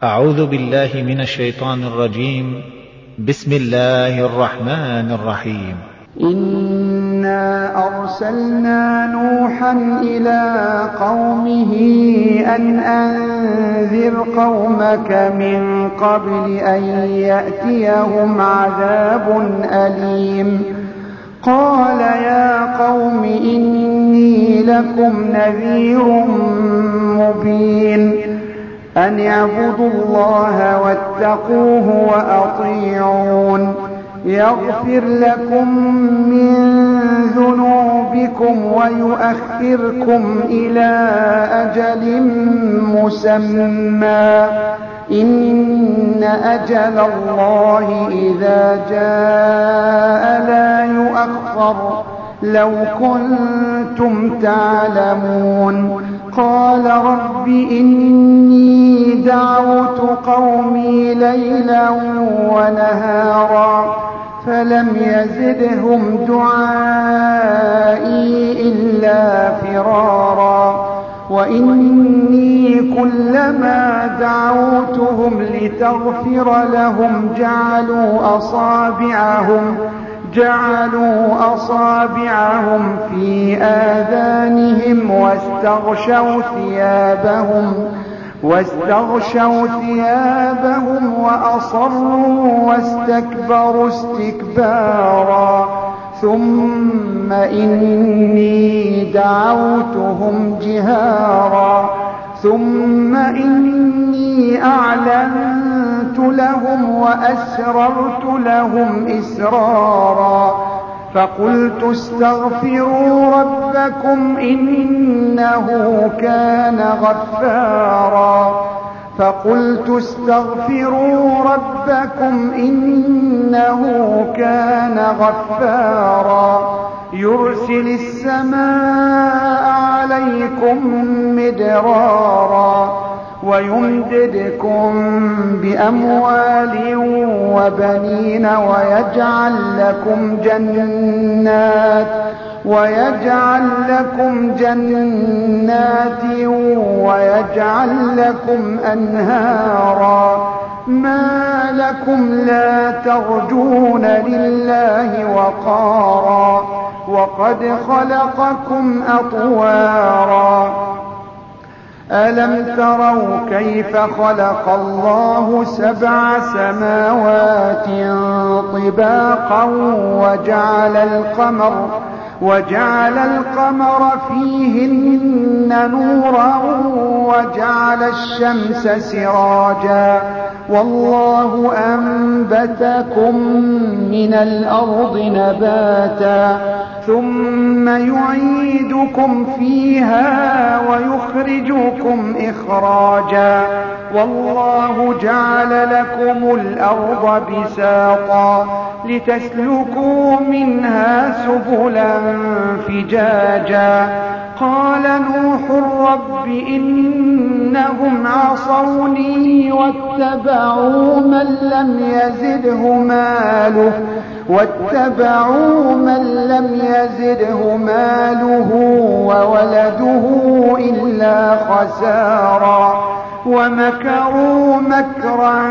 أعوذ بالله من الشيطان الرجيم. بسم الله الرحمن الرحيم. إنا أرسلنا نوحا إلى قومه أن أنذر قومك من قبل أن يأتيهم عذاب أليم. قال يا قوم إني لكم نذير مبين أن اعبدوا الله واتقوه وأطيعون يغفر لكم من ذنوبكم ويؤخركم إلى أجل مسمى إن أجل الله إذا جاء لا يؤخر لو كنتم تعلمون. قال رب إني دعوت قومي ليلا ونهارا فلم يزدهم دعائي إلا فرارا وإني كلما دعوتهم لتغفر لهم جعلوا أصابعهم في آذانهم واستغشوا ثيابهم وأصروا واستكبروا استكبارا. ثم إني دعوتهم جهارا ثم إني أعلنت لهم وأسررت لهم إسرارا فقلت استغفروا ربكم إنه كان غفارا يرسل السماء عليكم مدرارا ويمددكم بأموال وبنين ويجعل لكم جنات ويجعل لكم أنهارا. ما لكم لا ترجون لله وقارا وقد خلقكم أطوارا. ألم تروا كيف خلق الله 7 سماوات طباقا وجعل القمر فيهن نورا وجعل الشمس سراجا والله أنبتكم من الأرض نباتا ثم يعيدكم فيها ويخرجكم إخراجا والله جعل لكم الأرض بساطا لتسلكوا منها سبلا فجاجا. قال نوح رب إنهم عصوني واتبعوا من لم يزده ماله وولده إلا خسارا ومكروا مكرا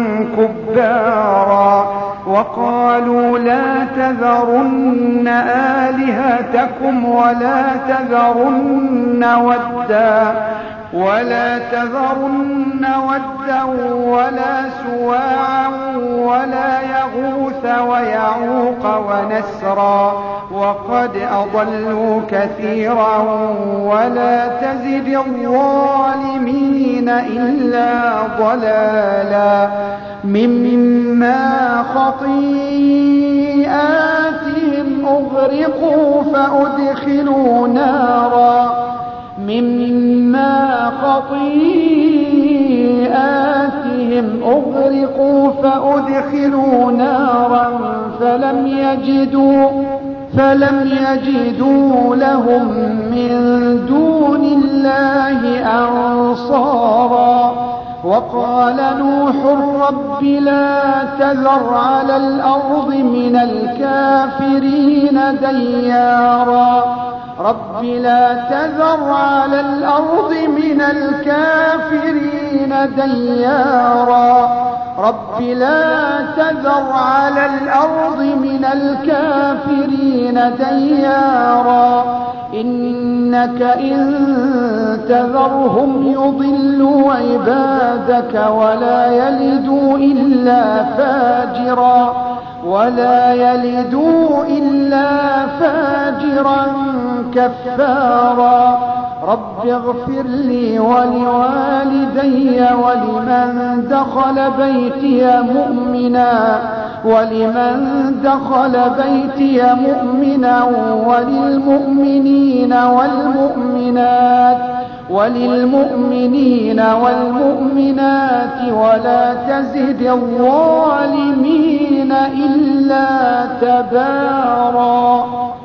كبارا وقالوا لا تذرن آلهتكم ولا تذرن ودا ولا سواعا ولا يغوث ويعوق ونسرا وقد أضلوا كثيرا ولا تزد الظالمين إلا بلالا. مما خطيئاتهم أغرقوا فأدخلوا نارا فلم يجدوا لهم من دون الله أنصارا. وقال نوح رب لا تذر على الأرض من الكافرين ديارا رب لا تذر على الأرض من الكافرين ديارا رب لا تذر على الأرض من الكافرين ديارا إنك إن تذرهم يضلوا عبادك ولا يلدوا إلا فاجرا كفارا رب اغفر لي ولوالدي ولمن دخل بيتي مؤمنا وللمؤمنين والمؤمنات ولا تزد الظالمين إلا تبارا.